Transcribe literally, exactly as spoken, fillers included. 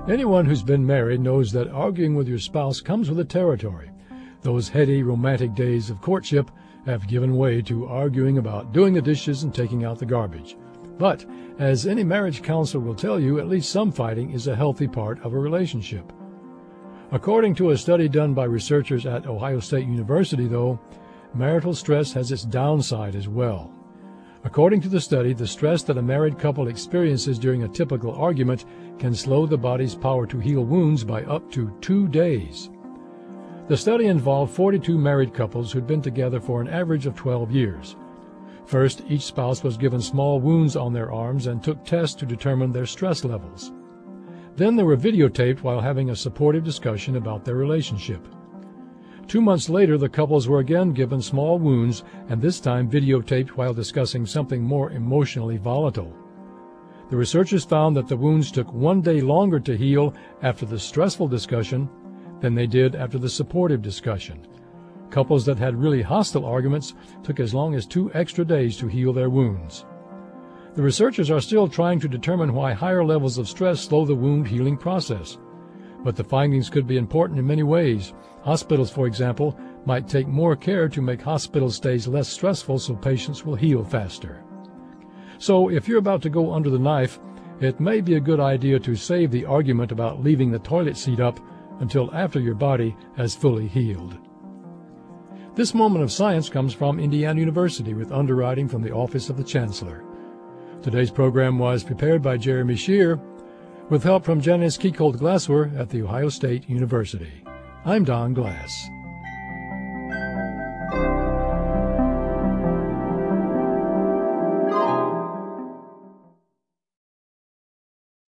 Anyone who's been married knows that arguing with your spouse comes with the territory. Those heady, romantic days of courtship have given way to arguing about doing the dishes and taking out the garbage. But, as any marriage counselor will tell you, at least some fighting is a healthy part of a relationship. According to a study done by researchers at Ohio State University, though, marital stress has its downside as well. According to the study, the stress that a married couple experiences during a typical argument can slow the body's power to heal wounds by up to two days. The study involved forty-two married couples who'd been together for an average of twelve years. First, each spouse was given small wounds on their arms and took tests to determine their stress levels. Then they were videotaped while having a supportive discussion about their relationship. Two months later, the couples were again given small wounds, and this time videotaped while discussing something more emotionally volatile. The researchers found that the wounds took one day longer to heal after the stressful discussion than they did after the supportive discussion. Couples that had really hostile arguments took as long as two extra days to heal their wounds. The researchers are still trying to determine why higher levels of stress slow the wound healing process. But the findings could be important in many ways. Hospitals, for example, might take more care to make hospital stays less stressful so patients will heal faster. So if you're about to go under the knife, it may be a good idea to save the argument about leaving the toilet seat up until after your body has fully healed. This moment of science comes from Indiana University with underwriting from the Office of the Chancellor. Today's program was prepared by Jeremy Shear with help from Janice Kiekold Glasswer at The Ohio State University. I'm Don Glass.